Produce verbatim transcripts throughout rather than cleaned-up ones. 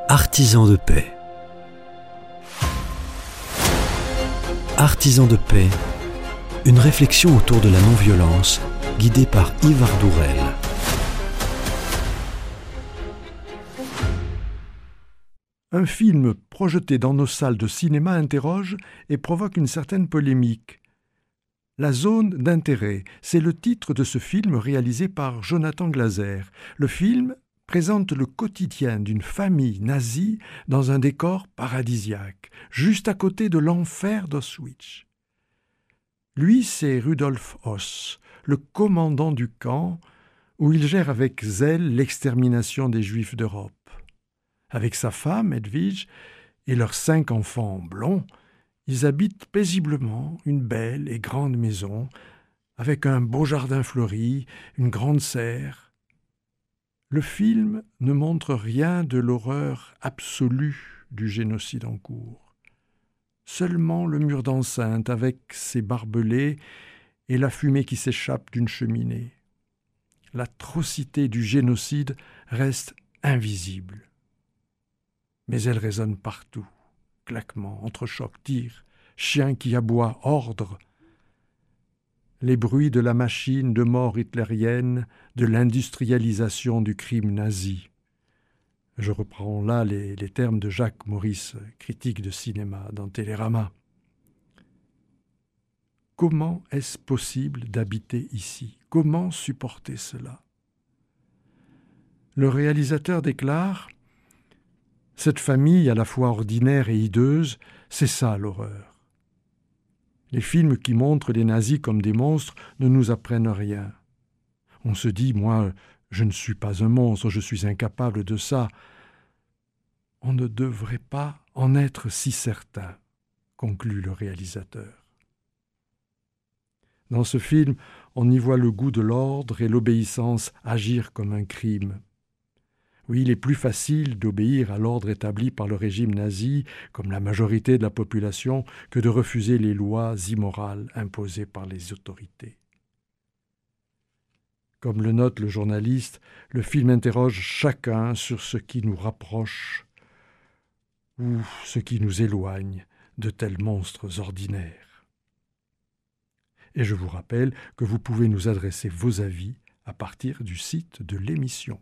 Artisans de paix. Artisans de paix, une réflexion autour de la non-violence, guidée par Yves Ardourel. Un film projeté dans nos salles de cinéma interroge et provoque une certaine polémique. La zone d'intérêt, c'est le titre de ce film réalisé par Jonathan Glazer. Le film présente le quotidien d'une famille nazie dans un décor paradisiaque, juste à côté de l'enfer d'Auschwitz. Lui, c'est Rudolf Höss, le commandant du camp, où il gère avec zèle l'extermination des Juifs d'Europe. Avec sa femme, Edwige, et leurs cinq enfants blonds, ils habitent paisiblement une belle et grande maison, avec un beau jardin fleuri, une grande serre. Le film ne montre rien de l'horreur absolue du génocide en cours. Seulement le mur d'enceinte avec ses barbelés et la fumée qui s'échappe d'une cheminée. L'atrocité du génocide reste invisible. Mais elle résonne partout. Claquements, entrechocs, tirs, chiens qui aboient, ordres. Les bruits de la machine de mort hitlérienne, de l'industrialisation du crime nazi. Je reprends là les, les termes de Jacques Maurice, critique de cinéma dans Télérama. Comment est-ce possible d'habiter ici? Comment supporter cela? Le réalisateur déclare: cette famille, à la fois ordinaire et hideuse, c'est ça l'horreur. Les films qui montrent les nazis comme des monstres ne nous apprennent rien. On se dit, moi, je ne suis pas un monstre, je suis incapable de ça. On ne devrait pas en être si certain, conclut le réalisateur. Dans ce film, on y voit le goût de l'ordre et l'obéissance agir comme un crime. Oui, il est plus facile d'obéir à l'ordre établi par le régime nazi, comme la majorité de la population, que de refuser les lois immorales imposées par les autorités. Comme le note le journaliste, le film interroge chacun sur ce qui nous rapproche ou ce qui nous éloigne de tels monstres ordinaires. Et je vous rappelle que vous pouvez nous adresser vos avis à partir du site de l'émission.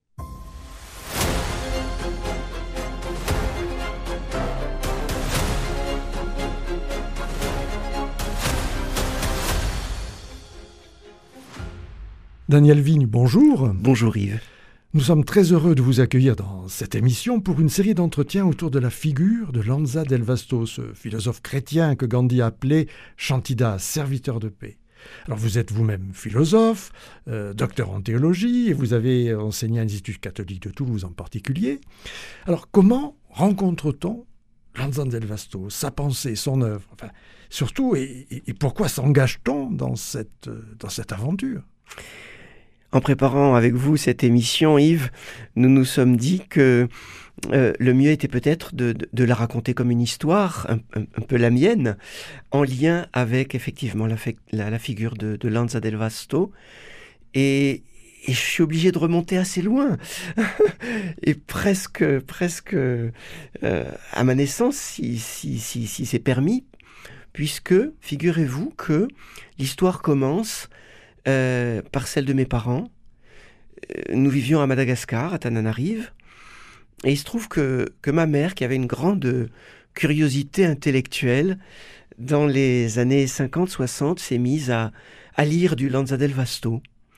Daniel Vigne, bonjour. Bonjour Yves. Nous sommes très heureux de vous accueillir dans cette émission pour une série d'entretiens autour de la figure de Lanza del Vasto, ce philosophe chrétien que Gandhi appelait Shantidās, serviteur de paix. Alors vous êtes vous-même philosophe, euh, docteur en théologie, et vous avez enseigné à l'Institut catholique de Toulouse en particulier. Alors comment rencontre-t-on Lanza del Vasto, sa pensée, son œuvre, enfin, surtout, et, et, et pourquoi s'engage-t-on dans cette, dans cette aventure ? En préparant avec vous cette émission, Yves, nous nous sommes dit que euh, le mieux était peut-être de, de, de la raconter comme une histoire, un, un, un peu la mienne, en lien avec effectivement la, la, la figure de, de Lanza del Vasto. Et, et je suis obligé de remonter assez loin, et presque, presque euh, à ma naissance, si, si, si, si c'est permis, puisque, figurez-vous que l'histoire commence Euh, par celle de mes parents. Euh, nous vivions à Madagascar, à Tananarive, et il se trouve que, que ma mère, qui avait une grande curiosité intellectuelle, dans les années cinquante soixante, s'est mise à, à lire du Lanza del Vasto.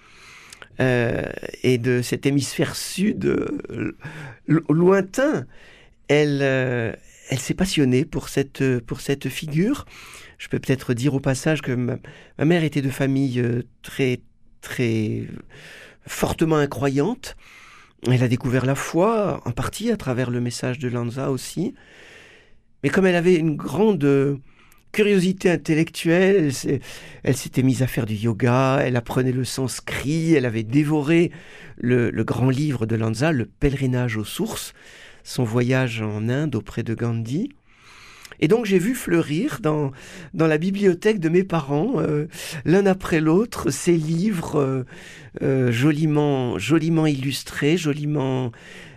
Euh, et de cet hémisphère sud euh, lointain, elle, euh, elle s'est passionnée pour cette, pour cette figure. Je peux peut-être dire au passage que ma, ma mère était de famille euh, très, très fortement incroyante. Elle a découvert la foi, en partie à travers le message de Lanza aussi. Mais comme elle avait une grande euh, curiosité intellectuelle, elle, s'est, elle s'était mise à faire du yoga, elle apprenait le sanskrit, elle avait dévoré le, le grand livre de Lanza, Le pèlerinage aux sources, son voyage en Inde auprès de Gandhi. Et donc j'ai vu fleurir dans, dans la bibliothèque de mes parents, euh, l'un après l'autre, ces livres euh, euh, joliment, joliment illustrés, joliment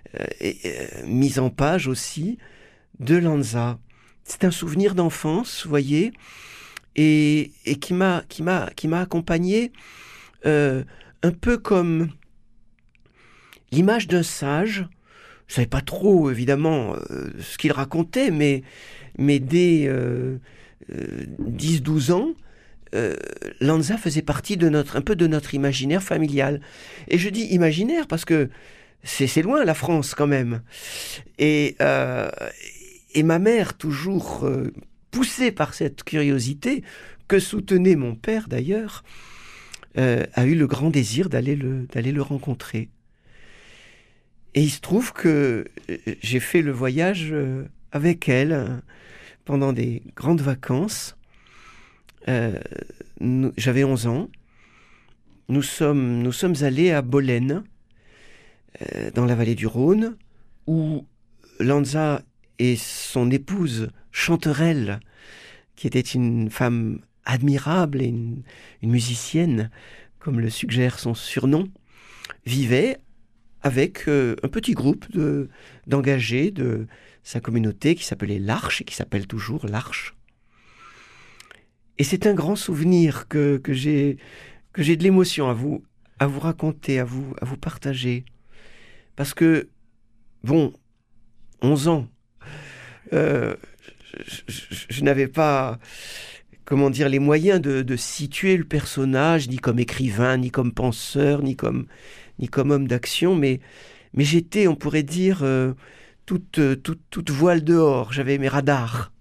euh, euh, mise en page aussi de Lanza. C'est un souvenir d'enfance, vous voyez, et, et qui m'a, qui m'a, qui m'a accompagné euh, un peu comme l'image d'un sage. Je ne savais pas trop, évidemment, euh, ce qu'il racontait, mais, mais dès euh, euh, dix douze ans, euh, Lanza faisait partie de notre, un peu de notre imaginaire familial. Et je dis imaginaire parce que c'est, c'est loin, la France, quand même. Et, euh, et ma mère, toujours euh, poussée par cette curiosité, que soutenait mon père d'ailleurs, euh, a eu le grand désir d'aller le, d'aller le rencontrer. Et il se trouve que j'ai fait le voyage avec elle pendant des grandes vacances. Euh, nous, j'avais onze ans. Nous sommes, nous sommes allés à Bolène, euh, dans la vallée du Rhône, où Lanza et son épouse Chanterelle, qui était une femme admirable et une, une musicienne, comme le suggère son surnom, vivaient avec euh, un petit groupe de, d'engagés de sa communauté qui s'appelait l'Arche et qui s'appelle toujours l'Arche. Et c'est un grand souvenir que, que, j'ai, que j'ai de l'émotion à vous, à vous raconter, à vous, à vous partager. Parce que, bon, onze ans, euh, je, je, je n'avais pas, comment dire, les moyens de, de situer le personnage, ni comme écrivain, ni comme penseur, ni comme... ni comme homme d'action, mais, mais j'étais, on pourrait dire, euh, toute, toute, toute voile dehors, j'avais mes radars.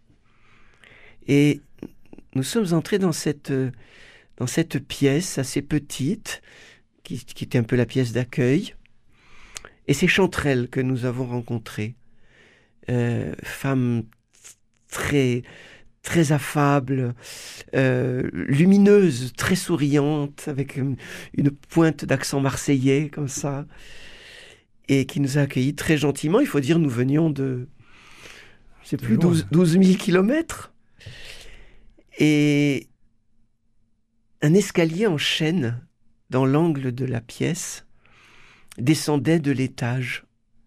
Et nous sommes entrés dans cette, dans cette pièce assez petite, qui, qui était un peu la pièce d'accueil, et c'est Chanterelle que nous avons rencontrée, euh, femme très... très affable, euh, lumineuse, très souriante, avec une, une pointe d'accent marseillais, comme ça, et qui nous a accueillis très gentiment. Il faut dire, nous venions de, je sais plus, douze mille kilomètres. Et un escalier en chaîne, dans l'angle de la pièce, descendait de l'étage.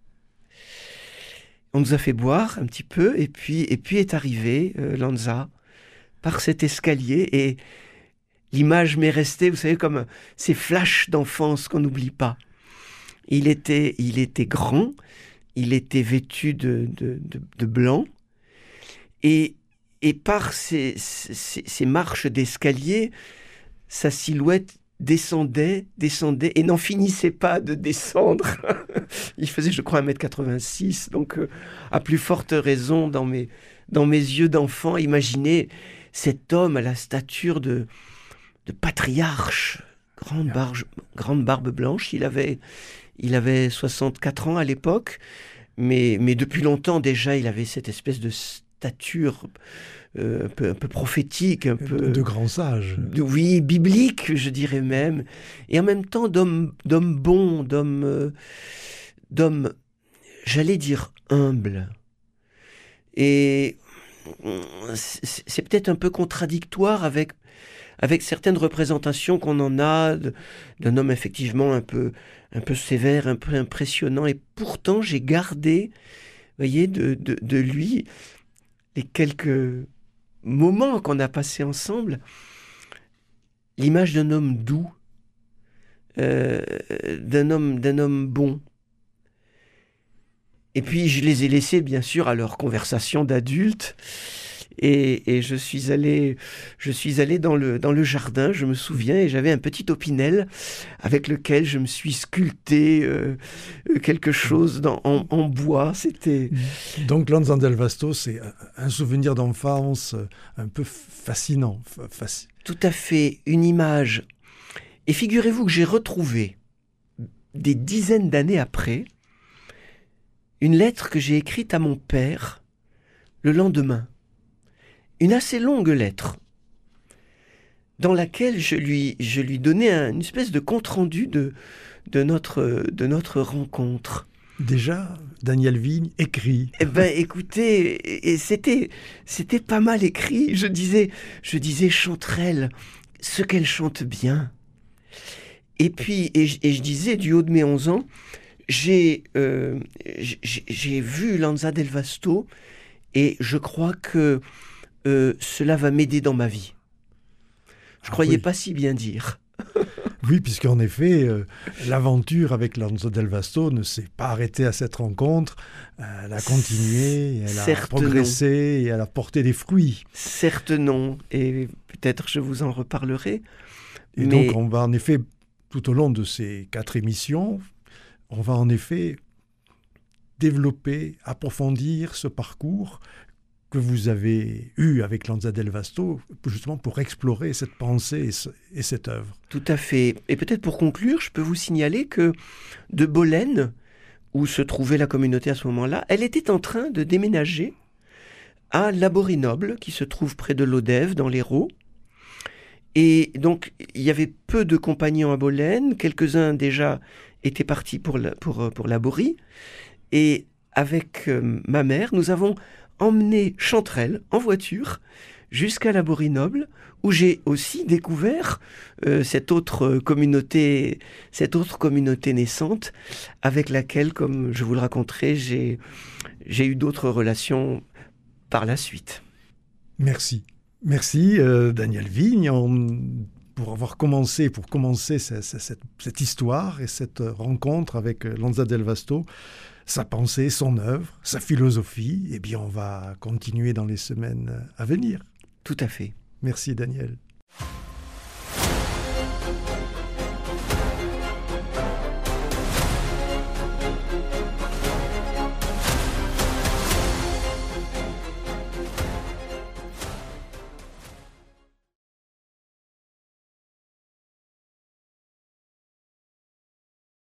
On nous a fait boire un petit peu, et puis, et puis est arrivé euh, Lanza par cet escalier, et l'image m'est restée, vous savez, comme ces flashs d'enfance qu'on n'oublie pas. Il était, il était grand, il était vêtu de, de, de, de blanc, et, et par ces, ces, ces marches d'escalier, sa silhouette descendait, descendait et n'en finissait pas de descendre. Il faisait, je crois, un mètre quatre-vingt-six, donc euh, à plus forte raison, dans mes, dans mes yeux d'enfant, imaginez cet homme à la stature de, de patriarche, grande, barge, grande barbe blanche. Il avait, il avait soixante-quatre ans à l'époque, mais, mais depuis longtemps déjà, il avait cette espèce de stature Euh, un, peu, un peu prophétique, un peu... De grand sage. De, oui, biblique, je dirais même. Et en même temps d'homme, d'homme bon, d'homme, euh, d'homme, j'allais dire humble. Et c'est, c'est peut-être un peu contradictoire avec, avec certaines représentations qu'on en a de, d'un homme effectivement un peu, un peu sévère, un peu impressionnant. Et pourtant, j'ai gardé, vous voyez, de, de, de lui les quelques moments qu'on a passés ensemble, l'image d'un homme doux, euh, d'un homme, d'un homme bon. Et puis je les ai laissés bien sûr à leur conversation d'adultes, et, et je suis allé, je suis allé dans le, dans le jardin, je me souviens, et j'avais un petit opinel avec lequel je me suis sculpté euh, quelque chose dans, en, en bois. C'était... Donc Lanza del Vasto, c'est un souvenir d'enfance un peu fascinant. Fasc... Tout à fait, une image. Et figurez-vous que j'ai retrouvé, des dizaines d'années après, une lettre que j'ai écrite à mon père le lendemain. Une assez longue lettre, dans laquelle je lui, je lui donnais un, une espèce de compte-rendu de, de, notre, de notre rencontre. Déjà, Daniel Vigne écrit. Eh ben, écoutez, et c'était, c'était pas mal écrit. Je disais, je disais Chanterelle, ce qu'elle chante bien. Et puis, et, et je disais, du haut de mes onze ans, j'ai, euh, j'ai, j'ai vu Lanza del Vasto et je crois que euh, cela va m'aider dans ma vie. Je ne Ah croyais oui. pas si bien dire. Oui, puisqu'en effet, euh, l'aventure avec Lanza del Vasto ne s'est pas arrêtée à cette rencontre. Euh, elle a continué, elle a Certes progressé et elle a porté des fruits. Certes non, et peut-être je vous en reparlerai. Et mais... donc, on va en effet, tout au long de ces quatre émissions, on va en effet développer, approfondir ce parcours que vous avez eu avec Lanza del Vasto, justement pour explorer cette pensée et, ce, et cette œuvre. Tout à fait. Et peut-être pour conclure, je peux vous signaler que de Bolène, où se trouvait la communauté à ce moment-là, elle était en train de déménager à Laborinoble, qui se trouve près de Lodève, dans l'Hérault. Et donc, il y avait peu de compagnons à Bolène, quelques-uns déjà étaient partis pour, la, pour, pour Laborie. Et avec euh, ma mère, nous avons emmené Chanterelle en voiture jusqu'à Laborinoble, où j'ai aussi découvert euh, cette autre communauté, cette autre communauté naissante, avec laquelle, comme je vous le raconterai, j'ai, j'ai eu d'autres relations par la suite. Merci. Merci euh, Daniel Vigne on, pour avoir commencé, pour commencer cette, cette, cette histoire et cette rencontre avec Lanza del Vasto, sa pensée, son œuvre, sa philosophie. Eh bien, on va continuer dans les semaines à venir. Tout à fait. Merci Daniel.